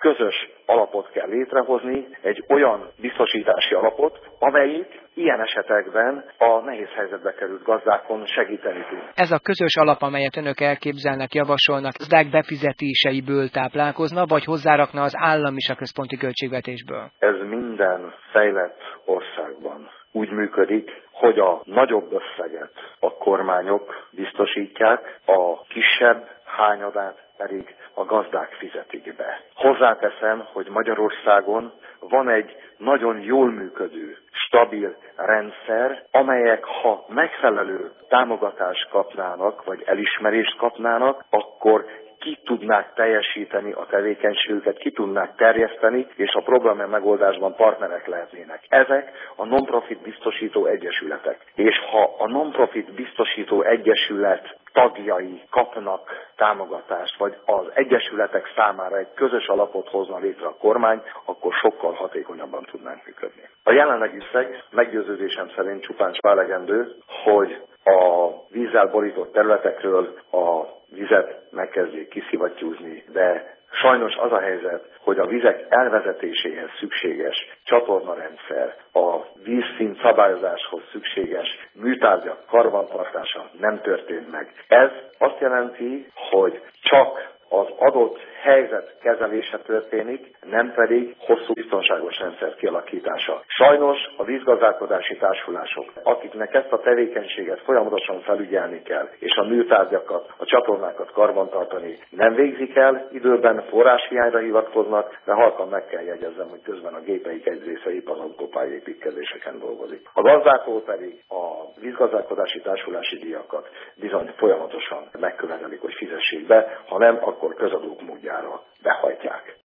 közös alapot kell létrehozni, egy olyan biztosítási alapot, amelyik ilyen esetekben a nehéz helyzetbe került gazdákon segíteni tud. Ez a közös alap, amelyet önök elképzelnek, javasolnak, gazdák befizetéseiből táplálkozna, vagy hozzárakna az állam is a központi költségvetésből? Ez minden fejlett országban úgy működik, hogy a nagyobb összeget a kormányok biztosítják, a kisebb hányadát pedig a gazdák fizetik be. Hozzáteszem, hogy Magyarországon van egy nagyon jól működő, stabil rendszer, amelyek, ha megfelelő támogatást kapnának, vagy elismerést kapnának, akkor ki tudnák teljesíteni a tevékenységüket, ki tudnák terjeszteni, és a probléma megoldásban partnerek lehetnének. Ezek a non-profit biztosító egyesületek. És ha a non-profit biztosító egyesület tagjai kapnak támogatást, vagy az egyesületek számára egy közös alapot hozna létre a kormány, akkor sokkal hatékonyabban tudnánk működni. A jelenlegi összeg meggyőződésem szerint csupán elegendő, hogy a vízzel borított területekről a vizet megkezdjék kiszivattyúzni, de sajnos az a helyzet, hogy a vizek elvezetéséhez szükséges csatornarendszer, a vízszint szabályozáshoz szükséges műtárgyak karbantartása nem történt meg. Ez azt jelenti, hogy csak az adott helyzet kezelése történik, nem pedig hosszú biztonságos rendszer kialakítása. Sajnos a vízgazdálkodási társulások, akiknek ezt a tevékenységet folyamatosan felügyelni kell, és a műtárgyakat, a csatornákat karbantartani nem végzik el, időben forráshiányra hivatkoznak, de halkan meg kell jegyezzem, hogy közben a gépeik egy része épp az autópályaépítkezéseken dolgozik. A gazdától pedig a vízgazdálkodási társulási díjakat bizony folyamatosan megkövetelik, hogy fizessék be, ha nem, akkor közadók módjára behajtják.